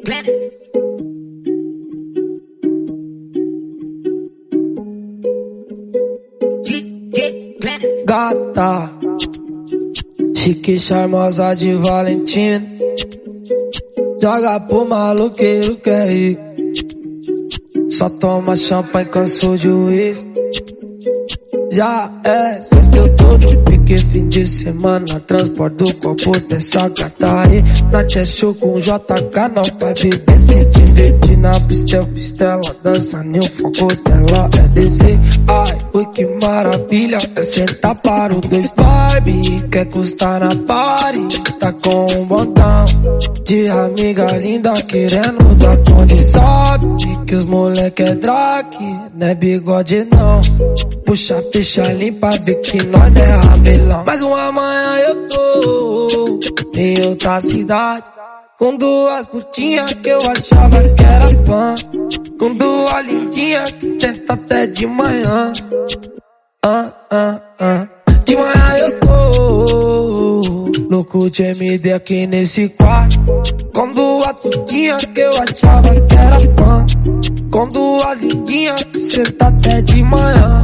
Gata, chique, charmosa de Valentina, joga pro maluqueiro que é rico. Só toma champanhe, cansou de uísque. Já é sexta, todo pique, fim de semana. Transporte do copo dessa gata aí. Na Tchê com JK, não vai beber. Se divertir na pistela, dança nem o foco dela é descer. Ai, ui, que maravilha, é sentar para o dois. Barbie, quer custar na party, tá com um botão de amiga linda querendo dar conta. Sabe que os moleque é drag, não é bigode não. Puxa, ficha limpa, vê que nós é ramelão. Mas uma manhã eu tô em outra cidade, com duas putinhas que eu achava que era fã, com duas lindinhas que tenta até de manhã. De manhã eu tô louco de MD aqui nesse quarto, com duas putinhas que eu achava que era fã, com duas lindinhas que senta até de manhã.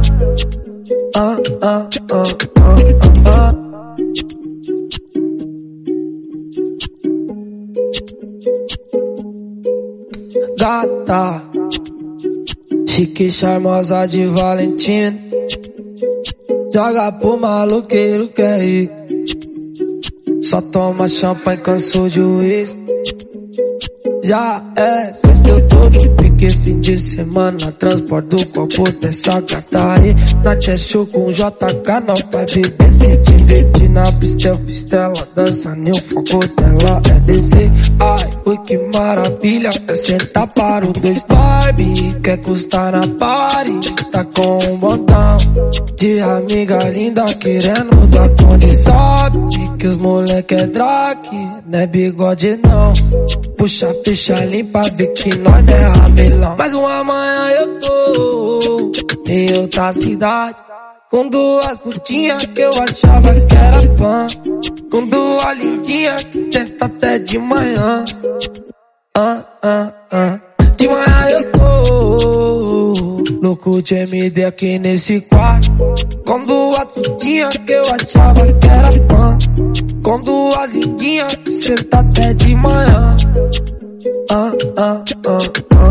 Gata, chique, charmosa de Valentina, joga pro maluqueiro que é rico. Só toma champanhe, cansou de uísque. Já é sexta, todo pique, fim de semana. Transporte do copo dessa gata aí. Na Tchê com JK, não vai beber. Se divertir na pistela, dança nem o foco dela é descer. Ai, ui, que maravilha, é sentar para o dois. Barbie, quer custar na party, tá com um botão de amiga linda querendo dar conta. Sabe que os moleque é drag, não é bigode não. Puxa, ficha limpa, vê que nós é ramelão. Mas uma manhã eu tô em outra cidade, com duas putinhas que eu achava que era fã, com duas lindinhas que tenta até de manhã. De manhã eu tô louco de MD aqui nesse quarto, com duas putinhas que eu achava que era fã, com duas lindinhas que senta até de manhã.